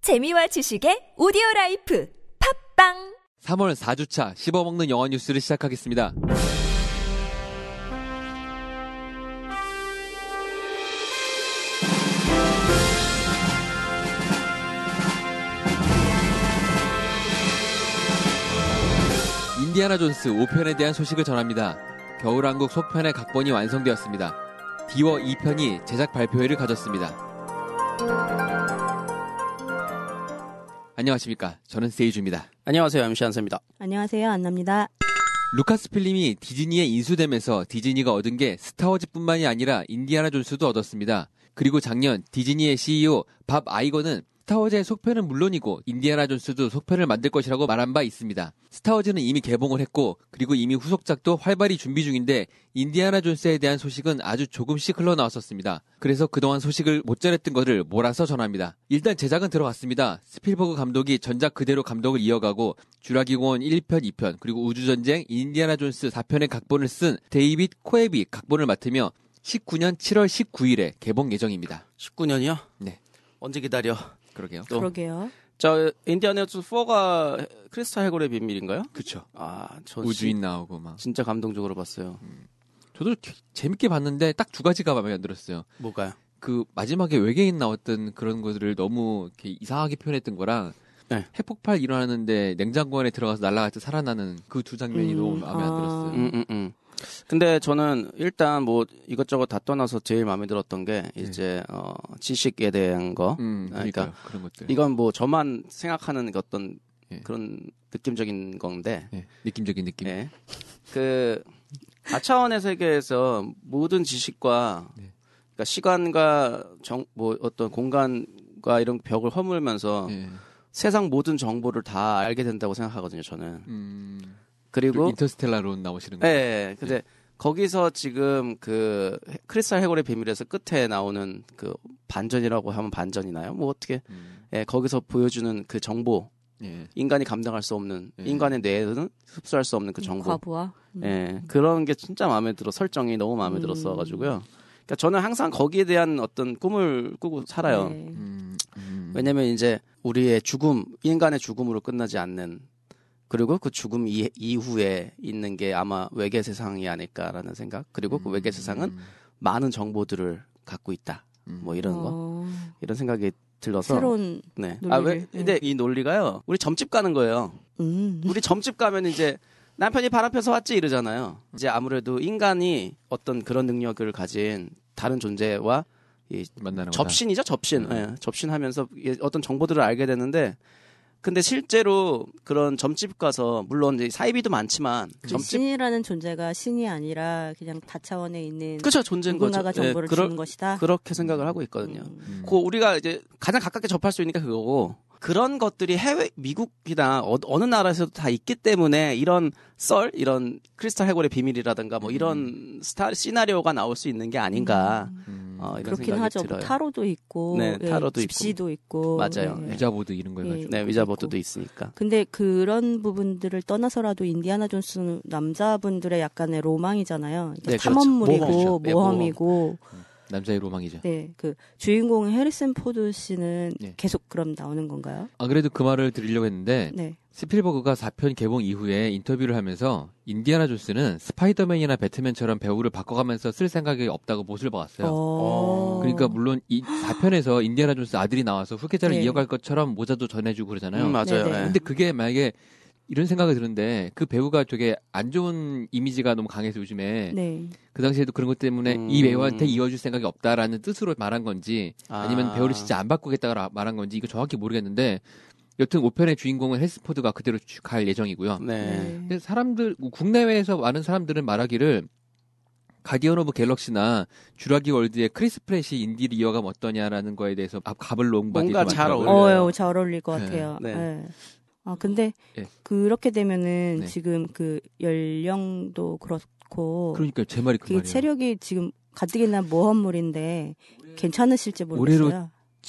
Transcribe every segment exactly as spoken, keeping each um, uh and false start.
재미와 지식의 오디오라이프 팝빵 삼월 사 주차 씹어먹는 영화 뉴스를 시작하겠습니다. 인디아나 존스 오 편에 대한 소식을 전합니다. 겨울왕국 속편의 각본이 완성되었습니다. 디워 이 편이 제작 발표회를 가졌습니다. 안녕하십니까. 저는 세이주입니다. 안녕하세요. 엠씨 한세입니다. 안녕하세요. 안나입니다. 루카스 필름이 디즈니에 인수되면서 디즈니가 얻은 게 스타워즈뿐만이 아니라 인디아나 존스도 얻었습니다. 그리고 작년 디즈니의 씨이오 밥 아이거는 스타워즈의 속편은 물론이고 인디아나 존스도 속편을 만들 것이라고 말한 바 있습니다. 스타워즈는 이미 개봉을 했고 그리고 이미 후속작도 활발히 준비 중인데 인디아나 존스에 대한 소식은 아주 조금씩 흘러나왔었습니다. 그래서 그동안 소식을 못 전했던 것을 몰아서 전합니다. 일단 제작은 들어갔습니다. 스필버그 감독이 전작 그대로 감독을 이어가고 주라기 공원 일 편, 이 편 그리고 우주전쟁, 인디아나 존스 사 편의 각본을 쓴 데이빗 코에비 각본을 맡으며 십구 년 칠월 십구일에 개봉 예정입니다. 십구 년이요? 네. 언제 기다려? 그러게요. 또. 그러게요. 저 인디아나 존스 사가 크리스탈 해골의 비밀인가요? 그쵸. 아, 저 우주인 진, 나오고 막. 진짜 감동적으로 봤어요. 음. 저도 재밌게 봤는데 딱 두 가지가 마음에 안 들었어요. 뭐가요? 그 마지막에 외계인 나왔던 그런 것들을 너무 이렇게 이상하게 표현했던 거랑 네. 핵폭발 일어나는데 냉장고 안에 들어가서 날아갈 때 살아나는 그 두 장면이 음, 너무 마음에 아. 안 들었어요. 음, 음, 음. 근데 저는 일단 뭐 이것저것 다 떠나서 제일 마음에 들었던 게 이제 어, 지식에 대한 거. 음, 그러니까 그러니까 그런 것들. 이건 뭐 저만 생각하는 어떤 예. 그런 느낌적인 건데. 예, 느낌적인 느낌. 예. 그 다차원의 세계에서 모든 지식과 네. 그러니까 시간과 정, 뭐 어떤 공간과 이런 벽을 허물면서 예. 세상 모든 정보를 다 알게 된다고 생각하거든요, 저는. 음, 그리고 인터스텔라로 나오시는 예, 거예요. 예. 근데 거기서 지금 그 크리스탈 해골의 비밀에서 끝에 나오는 그 반전이라고 하면 반전이나요? 뭐 어떻게 음, 예, 거기서 보여주는 그 정보, 예. 인간이 감당할 수 없는 예. 인간의 뇌에는 흡수할 수 없는 그 정보. 과부하. 음. 예, 그런 게 진짜 마음에 들어. 설정이 너무 마음에 음. 들었어가지고요. 그러니까 저는 항상 거기에 대한 어떤 꿈을 꾸고 살아요. 네. 음, 음. 왜냐면 이제 우리의 죽음, 인간의 죽음으로 끝나지 않는, 그리고 그 죽음 이, 이후에 있는 게 아마 외계 세상이 아닐까라는 생각. 그리고 그 외계 세상은 음, 많은 정보들을 갖고 있다. 음. 뭐 이런 거. 어, 이런 생각이 들어서. 새로운 네. 논리를, 아, 왜? 근데 이 논리가요. 우리 점집 가는 거예요. 음. 우리 점집 가면 이제 남편이 바람 펴서 왔지 이러잖아요. 이제 아무래도 인간이 어떤 그런 능력을 가진 다른 존재와 이 만나는 거다. 접신이죠, 접신. 음. 예, 접신하면서 어떤 정보들을 알게 되는데, 근데 실제로 그런 점집 가서 물론 이제 사이비도 많지만 그 점집 신이라는 존재가 신이 아니라 그냥 다차원에 있는 그쵸 존재인 거죠. 누군가가 정보를 예, 그러, 주는 것이다. 그렇게 생각을 하고 있거든요. 음. 음. 그 우리가 이제 가장 가깝게 접할 수 있는 게 그거고. 그런 것들이 해외 미국이나 어, 어느 나라에서도 다 있기 때문에 이런 썰, 이런 크리스탈 해골의 비밀이라든가 뭐 이런 스타 시나리오가 나올 수 있는 게 아닌가. 음. 어, 이런 그렇긴 생각이 하죠. 들어요. 뭐 타로도 있고, 네, 예, 타로도 집시도 있고, 맞아요. 예. 위자보드 이런 거 예. 해가지고. 네, 위자보드도 있으니까. 근데 그런 부분들을 떠나서라도 인디아나 존스는 남자분들의 약간의 로망이잖아요. 그러니까 네, 그렇죠. 탐험물이고 모험이죠. 네, 모험이고. 남자의 로망이죠. 네, 그 주인공 해리슨 포드 씨는 네. 계속 그럼 나오는 건가요? 안 그래도 그 말을 드리려고 했는데 네. 스필버그가 사 편 개봉 이후에 인터뷰를 하면서 인디아나 존스는 스파이더맨이나 배트맨처럼 배우를 바꿔가면서 쓸 생각이 없다고 못을 박았어요. 어... 그러니까 물론 이 사 편에서 인디아나 존스 아들이 나와서 후계자를 네. 이어갈 것처럼 모자도 전해주고 그러잖아요. 음, 맞아요. 네네. 예. 근데 그게 만약에 이런 생각이 드는데 그 배우가 되게 안 좋은 이미지가 너무 강해서 요즘에 네. 그 당시에도 그런 것 때문에 음. 이 배우한테 이어줄 생각이 없다라는 뜻으로 말한 건지 아니면 아. 배우를 진짜 안 바꾸겠다고 말한 건지 이거 정확히 모르겠는데 여튼 오 편의 주인공은 헬스포드가 그대로 갈 예정이고요. 네. 근데 사람들 국내외에서 많은 사람들은 말하기를 가디언 오브 갤럭시나 주라기 월드의 크리스 프렛이 인디를 이어가면 어떠냐라는 거에 대해서 갑을 놓은 바들이 뭔가 잘 많더라고요. 어울려요. 어, 잘 어울릴 것 네. 같아요. 네. 네. 아, 근데 네. 그렇게 되면은 네. 지금 그 연령도 그렇고 그러니까 제 말이 그 그 말이에요. 체력이 지금 가뜩이나 모험물인데 괜찮으실지 모르겠어요.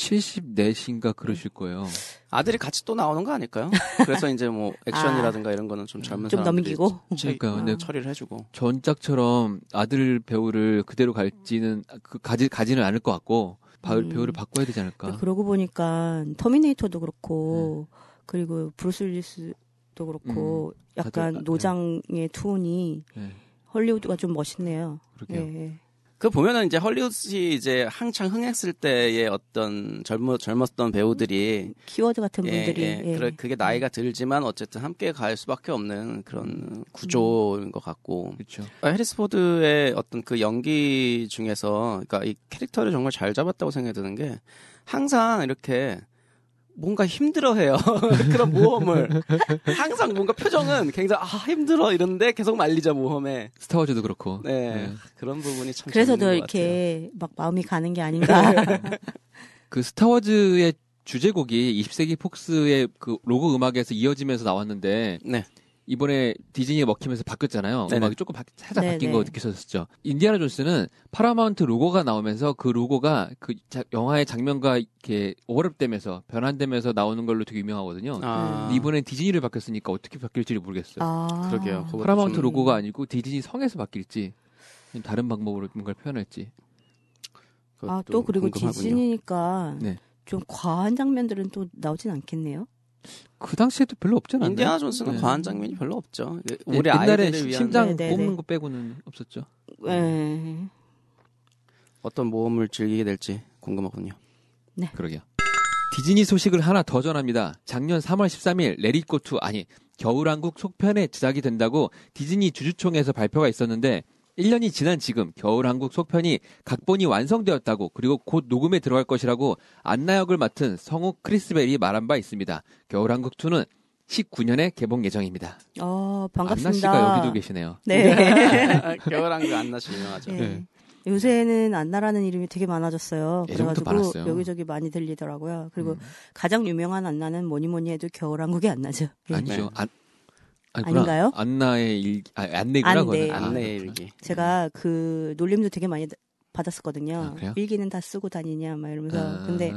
칠십사인가 그러실 거예요. 아들이 같이 또 나오는 거 아닐까요? 그래서 이제 뭐 액션이라든가 이런 거는 좀 젊은 좀 사람들이 넘기고. 채, 그러니까 근데 처리를 해주고. 전작처럼 아들 배우를 그대로 갈지는 그 가지 가지는 않을 것 같고 바, 음. 배우를 바꿔야 되지 않을까. 그러고 보니까 터미네이터도 그렇고 네. 그리고 브루스 윌리스도 그렇고 음, 약간 다들, 노장의 톤이 네. 헐리우드가 좀 멋있네요. 그러게요. 네. 그 보면은 이제 헐리우드이 이제 한창 흥했을 때의 어떤 젊어 젊었던 배우들이 키워드 같은 예, 분들이 예, 예. 그래, 그게 나이가 들지만 어쨌든 함께 갈 수밖에 없는 그런 구조인 것 같고. 그렇죠. 해리스 포드의 어떤 그 연기 중에서 그러니까 이 캐릭터를 정말 잘 잡았다고 생각이 드는 게 항상 이렇게 뭔가 힘들어해요. 그런 모험을 항상 뭔가 표정은 굉장히 아 힘들어 이런데 계속 말리자 모험에. 스타워즈도 그렇고. 네, 네. 그런 부분이 참 그래서 더 재밌는 것 이렇게 막 마음이 가는 게 아닌가. 그 스타워즈의 주제곡이 이십 세기 폭스의 그 로고 음악에서 이어지면서 나왔는데 네. 이번에 디즈니에 먹히면서 바뀌었잖아요. 네네. 음악이 조금 바, 살짝 네네. 바뀐 거 느끼셨었죠. 인디아나 존스는 파라마운트 로고가 나오면서 그 로고가 그 자, 영화의 장면과 이렇게 오버랩되면서 변환되면서 나오는 걸로 되게 유명하거든요. 아, 근데 이번엔 디즈니를 바뀌었으니까 어떻게 바뀔지 모르겠어요. 아. 그러게요. 그것도 파라마운트 좀- 로고가 아니고 디즈니 성에서 바뀔지 다른 방법으로 뭔가를 표현할지. 아, 그것도 또 그리고 궁금하군요. 디즈니니까 네. 좀 과한 장면들은 또 나오진 않겠네요. 그 당시에도 별로 없지 않았나요? 인디아나 존스는 네. 과한 장면이 별로 없죠. 네, 우리 옛날에 아이들을 위한 심장 네, 네, 뽑는 네. 거 빼고는 없었죠. 네. 어떤 모험을 즐기게 될지 궁금하군요. 그러게요. 디즈니 소식을 하나 더 전합니다. 작년 삼월 십삼일 레릿고 투 아니 겨울왕국 속편에 제작이 된다고 디즈니 주주총회에서 발표가 있었는데 일 년이 지난 지금 겨울왕국 속편이 각본이 완성되었다고 그리고 곧 녹음에 들어갈 것이라고 안나 역을 맡은 성우 크리스벨이 말한 바 있습니다. 겨울왕국 투는 십구 년에 개봉 예정입니다. 어, 안나 반갑습니다. 씨가 여기도 계시네요. 네. 겨울왕국 안나씨 유명하죠. 네. 네. 요새는 안나라는 이름이 되게 많아졌어요. 예전부터 그래가지고 많았어요. 여기저기 많이 들리더라고요. 그리고 음. 가장 유명한 안나는 뭐니 뭐니 해도 겨울왕국이 안나죠. 예. 아니죠. 네. 안, 아니구나. 아닌가요? 안나의 일, 아, 안내구나. 안내. 그거는. 아, 안내의 그렇구나. 일기. 제가 그 놀림도 되게 많이 받았었거든요. 아, 그래요? 일기는 다 쓰고 다니냐 막 이러면서. 아. 근데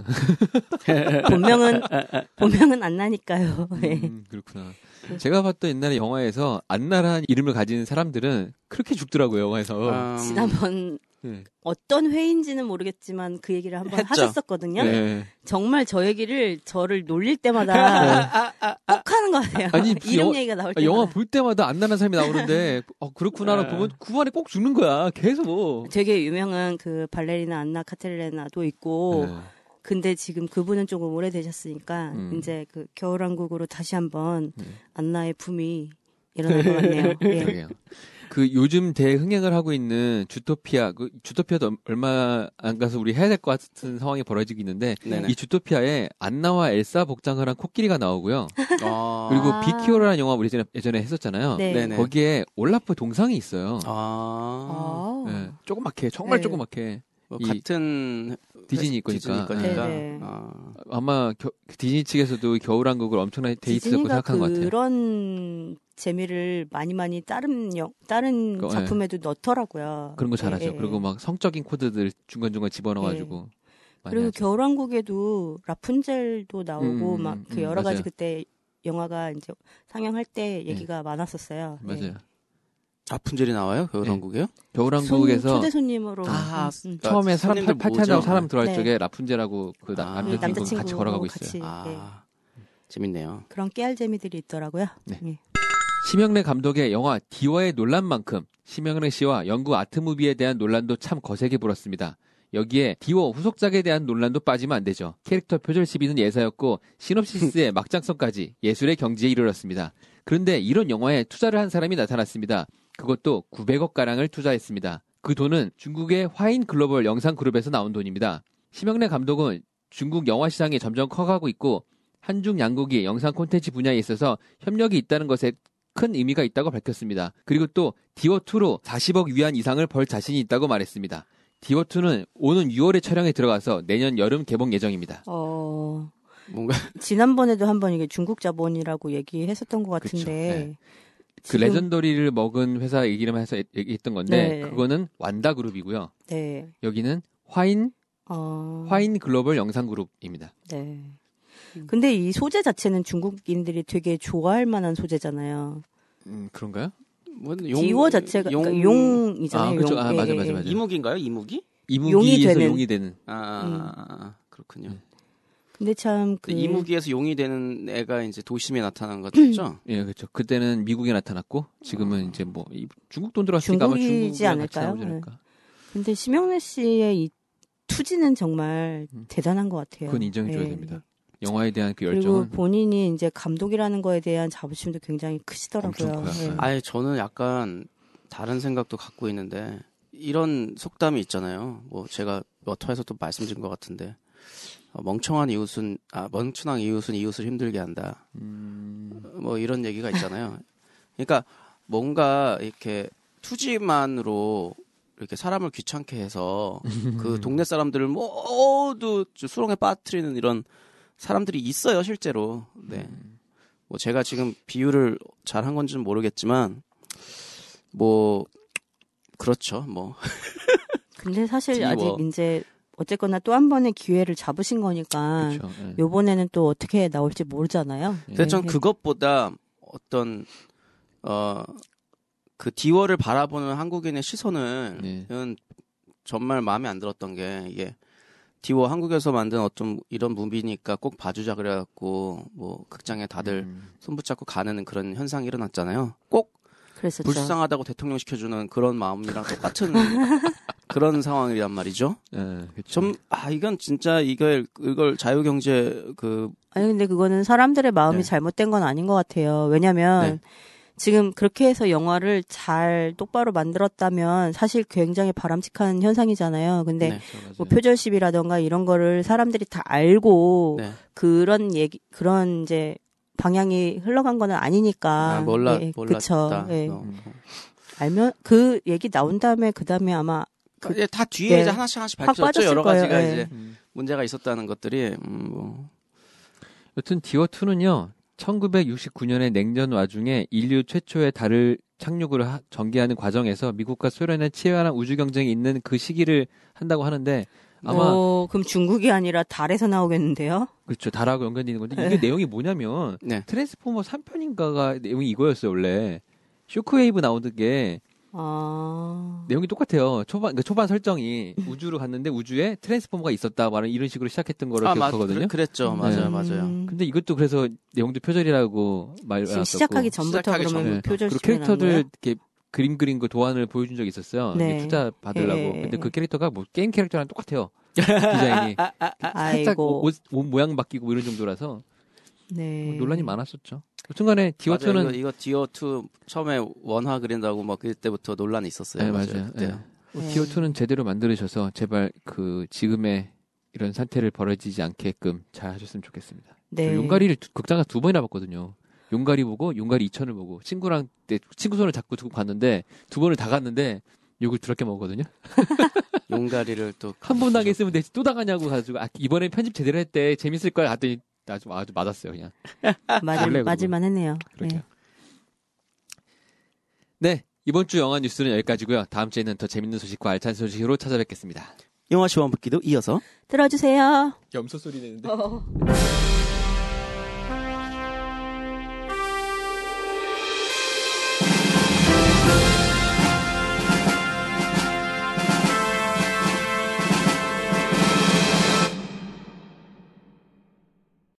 본명은 본명은 안나니까요. 네. 음, 그렇구나. 제가 봤던 옛날에 영화에서 안나라는 이름을 가진 사람들은 그렇게 죽더라고요, 영화에서. 음, 지난번 네. 어떤 회인지는 모르겠지만 그 얘기를 한번 했죠. 하셨었거든요. 네. 정말 저 얘기를 저를 놀릴 때마다 꼭 하는 것 같아요. 아니, 이름 영화- 얘기가 나올 아, 때마다. 영화 볼 때마다 안나라는 사람이 나오는데, 어, 그렇구나를 네. 보면 그 안에 꼭 죽는 거야, 계속. 되게 유명한 그 발레리나 안나 카테리나도 있고 네. 근데 지금 그분은 조금 오래되셨으니까 음. 이제 그 겨울왕국으로 다시 한번 네. 안나의 붐이 일어날 것 같네요. 예. 그러게요. 그 요즘 대흥행을 하고 있는 주토피아, 그 주토피아도 얼마 안 가서 우리 해야 될 것 같은 상황이 벌어지고 있는데, 네네. 이 주토피아에 안나와 엘사 복장을 한 코끼리가 나오고요. 어, 그리고 아. 비키오라는 영화 우리 예전에, 예전에 했었잖아요. 네. 네네. 거기에 올라프 동상이 있어요. 아, 아. 네, 조그맣게, 정말 네. 조그맣게. 뭐 이 같은 디즈니 거니까. 디즈니 거니까. 네, 네. 아, 아마 겨- 디즈니 측에서도 겨울왕국을 엄청나게 데이트 잡고 디즈니가 생각하는 것 같아요. 그런 재미를 많이 많이 다른 영, 다른 그거, 작품에도 넣더라고요. 그런 거 잘하죠. 예, 예, 그리고 막 성적인 코드들 중간중간 집어넣어가지고. 많이 그리고 하죠. 겨울왕국에도 라푼젤도 나오고 음, 막 그 음, 여러 가지 맞아요. 그때 영화가 이제 상영할 때 얘기가 많았었어요. 맞아요. 예. 라푼젤이 나와요? 겨울왕국이요? 겨울왕국에서 손- 초대 손님으로 아, 음, 음. 처음에 사람 손님들 팔- 파티한다고 모으죠? 사람 들어갈 네. 적에 라푼젤하고 그 나- 아. 남자 주인공 남자친구 같이 걸어가고 있어요. 같이, 예. 아, 재밌네요. 그런 깨알 재미들이 있더라고요. 네. 예. 심영래 감독의 영화 디워의 논란만큼 심영래 씨와 영국 아트무비에 대한 논란도 참 거세게 불었습니다. 여기에 디워 후속작에 대한 논란도 빠지면 안 되죠. 캐릭터 표절 시비는 예사였고 시놉시스의 막장성까지 예술의 경지에 이르렀습니다. 그런데 이런 영화에 투자를 한 사람이 나타났습니다. 그것도 구백억가량을 투자했습니다. 그 돈은 중국의 화인 글로벌 영상그룹에서 나온 돈입니다. 심영래 감독은 중국 영화 시장이 점점 커가고 있고 한중 양국이 영상 콘텐츠 분야에 있어서 협력이 있다는 것에 큰 의미가 있다고 밝혔습니다. 그리고 또 디워투로 사십억 위안 이상을 벌 자신이 있다고 말했습니다. 디워투는 오는 유월에 촬영에 들어가서 내년 여름 개봉 예정입니다. 어, 뭔가 지난번에도 한번 이게 중국 자본이라고 얘기했었던 것 그쵸, 같은데 네. 그 지금- 레전더리를 먹은 회사 얘기를 해서 얘기했던 건데 네. 그거는 완다 그룹이고요. 네. 여기는 화인 어, 화인 글로벌 영상 그룹입니다. 네. 근데 이 소재 자체는 중국인들이 되게 좋아할 만한 소재잖아요. 음, 그런가요? 뭐 디워 자체가 용, 그러니까 용이잖아요. 아, 그렇죠. 용. 아, 예, 맞아, 예, 맞아, 예. 맞아. 이무기인가요? 이무기? 이무기에서 되는. 용이 되는. 아, 음. 아, 아, 그렇군요. 근데 참 그 이무기에서 용이 되는 애가 이제 도심에 나타난 거죠? 예, 그렇죠. 그때는 미국에 나타났고 지금은 이제 뭐 이- 중국 돈 들어왔으니까 아마 중국이지 중국이랑 같이 않을까요? 나오지 않을까. 근데 심영래 씨의 이 투지는 정말 음. 대단한 것 같아요. 그건 인정해줘야 예. 됩니다. 영화에 대한 그 그리고 열정은 본인이 이제 감독이라는 거에 대한 자부심도 굉장히 크시더라고요. 엄청 커요. 예. 아예 저는 약간 다른 생각도 갖고 있는데 이런 속담이 있잖아요. 뭐 제가 워터에서도 말씀드린 것 같은데 어, 멍청한 이웃은 아 멍청한 이웃은 이웃을 힘들게 한다. 음, 뭐 이런 얘기가 있잖아요. 그러니까 뭔가 이렇게 투지만으로 이렇게 사람을 귀찮게 해서 그 동네 사람들을 모두 수렁에 빠뜨리는 이런 사람들이 있어요, 실제로. 네. 뭐 제가 지금 비유를 잘 한 건지는 모르겠지만 뭐 그렇죠. 뭐 근데 사실 뒤워. 아직 이제 어쨌거나 또 한 번의 기회를 잡으신 거니까 그렇죠. 예. 요번에는 또 어떻게 나올지 모르잖아요. 근데 전 예. 그것보다 어떤 어 그 디워를 바라보는 한국인의 시선은 네. 정말 마음에 안 들었던 게 이게 디워 한국에서 만든 어떤 이런 무비니까 꼭 봐주자 그래갖고 뭐 극장에 다들 음, 손 붙잡고 가는 그런 현상이 일어났잖아요. 꼭 그랬었죠. 불쌍하다고 대통령 시켜주는 그런 마음이랑 똑같은 그런 상황이란 말이죠. 예, 그렇죠. 좀 아 이건 진짜 이걸 이걸 자유경제 그 아니 근데 그거는 사람들의 마음이 네. 잘못된 건 아닌 것 같아요. 왜냐면 네. 지금 그렇게 해서 영화를 잘 똑바로 만들었다면 사실 굉장히 바람직한 현상이잖아요. 근데 네. 그렇죠, 뭐 맞아요. 표절십이라던가 이런 거를 사람들이 다 알고 네. 그런 얘기 그런 이제 방향이 흘러간 거는 아니니까. 아, 몰라 예, 몰랐다. 그쵸. 예. 어. 알면 그 얘기 나온 다음에 그 다음에 아마 그, 예, 다 뒤에 예. 이제 하나씩 하나씩 확 밝혀졌죠. 빠졌을 여러 가지가 거예요. 예. 이제 음. 문제가 있었다는 것들이 음, 뭐. 여튼 디워투는요, 천구백육십구 년의 냉전 와중에 인류 최초의 달을 착륙을 하- 전개하는 과정에서 미국과 소련의 치열한 우주 경쟁이 있는 그 시기를 한다고 하는데 아마 어, 그럼 중국이 아니라 달에서 나오겠는데요? 그렇죠, 달하고 연관되는 건데 이게 네. 내용이 뭐냐면 네. 트랜스포머 삼 편인가가 내용이 이거였어요 원래. 쇼크웨이브 나오는 게 아. 내용이 똑같아요. 초반 그 초반 설정이 우주로 갔는데 우주에 트랜스포머가 있었다 말은 이런 식으로 시작했던 거를 아, 맞, 기억하거든요. 그랬죠 맞아요, 네. 맞아요. 음. 근데 이것도 그래서 내용도 표절이라고 말을 지금 해놨었고. 시작하기 전부터 시작하기 그러면 전부터. 표절 그리고 시키면 안 캐릭터들 돼요? 이렇게 그림 그린 거 도안을 보여준 적이 있었어요. 네. 이게 투자 받으려고. 예. 근데 그 캐릭터가 뭐 게임 캐릭터랑 똑같아요. 디자인이 살짝 아이고. 옷, 옷 모양 바뀌고 이런 정도라서 네. 뭐 논란이 많았었죠. 순간에 맞아요. 디워투는 이거, 이거 디오 투 처음에 원화 그린다고 막 그때부터 논란이 있었어요. 네, 맞아요. 맞아요. 그때. 네. 뭐 네. 디오투는 제대로 만들으셔서 제발 그 지금의 이런 사태를 벌어지지 않게끔 잘 하셨으면 좋겠습니다. 네. 저 용가리를 두- 극장에서 두 번이나 봤거든요. 용가리 보고 용가리 이천을 보고 친구랑 때 친구 손을 잡고 두고 봤는데 두 번을 다 갔는데 욕을 더럽게 먹었거든요. 용가리를 또 한 번 당했으면 되지 또 당하냐고 가지고 아, 이번에 편집 제대로 했대 재밌을 걸 갔더니 아주 아주 맞았어요 그냥. 맞을, 원래 맞을만 했네요. 그렇게요. 네 이번 주 영화 뉴스는 여기까지고요. 다음 주에는 더 재밌는 소식과 알찬 소식으로 찾아뵙겠습니다. 영화 시원 붙기도 이어서 들어주세요. 염소 소리 내는데. 어.